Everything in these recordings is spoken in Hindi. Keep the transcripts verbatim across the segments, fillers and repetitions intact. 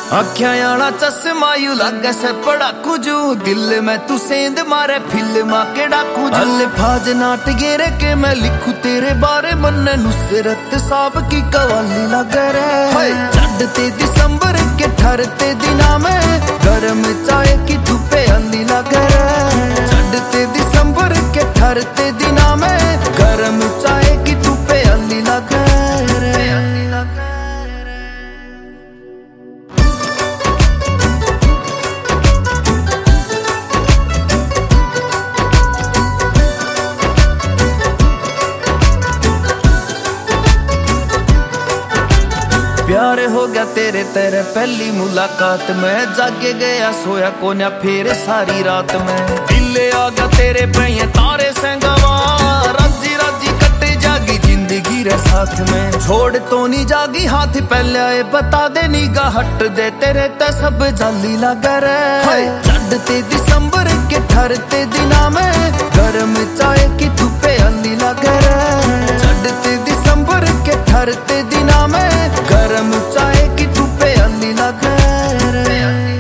आख्या आना चश्मा यू लागे से पड़ा कुजू दिल में तू सेंध मारे फिल्मा के डाकू अल्फाज नाट गेरे के मैं लिखू तेरे बारे मन नुसरत साहब की कवाली लगे रे चढ़ते दिसंबर के ठहरते दिना में गरम चाय की धूपे अली लगे रे चढ़ते दिसंबर के ठहरते दिना में गरम चाय की धूपे अली लगे रे। प्यार हो गया तेरे तेरे पहली मुलाकात में जागे गया सोया कोन्या फिर सारी रात में दिले आ गया तेरे पे तारे संगवा राजी राजी कटे जागी जिंदगी रे साथ में छोड़ तो नहीं जागी हाथ पहले आए बता दे निगा हट दे तेरे ते सब जाली लगा रे चढ़ते दिसंबर के ठहरते दिना में गरम चाय की धूपे अली लगा रे चढ़ते दिसंबर के ठहरते दिना में गरम चाय की धूपे अली लगे रे।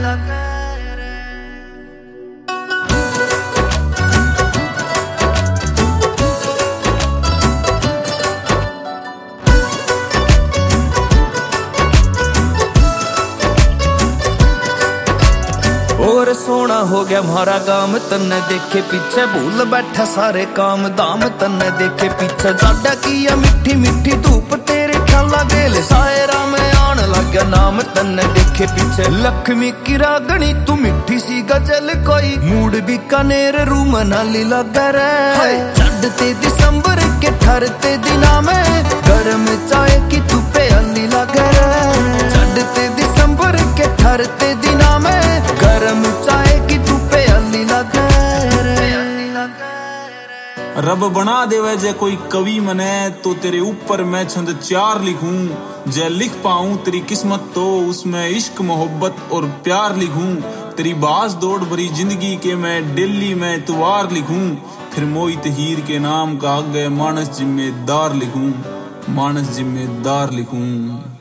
और सोना हो गया हमारा गाम तन्ने देखे पीछे भूल बैठा सारे काम दाम तन्ने देखे पीछे जाडा किया मिठी मिठी धूप तेरे ख्याला गेल सायरा में आन लग गया नाम तन्ने देखे पीछे लक्ष्मी की रागनी तू मिठी सी गजल कोई मूड बीकानेर रू मनाली लगा रे चढ़ते दिसंबर के ठहरते दिना में गरम चाय की धूपे अली लगा रे चढ़ते दिसंबर के ठहरते दिना में गरम चाय की धूपे अली लगा रे। रब बना देवे जे कोई कवि मने तो तेरे ऊपर मैं छंद चार लिखूं जे लिख पाऊं तेरी किस्मत तो उसमें इश्क मोहब्बत और प्यार लिखूं तेरी बाज दौड़ भरी जिंदगी के मैं दिल्ली में तुवार लिखूं फिर मोहित हीर के नाम का आगे मानस जिम्मेदार लिखूं मानस जिम्मेदार लिखूं।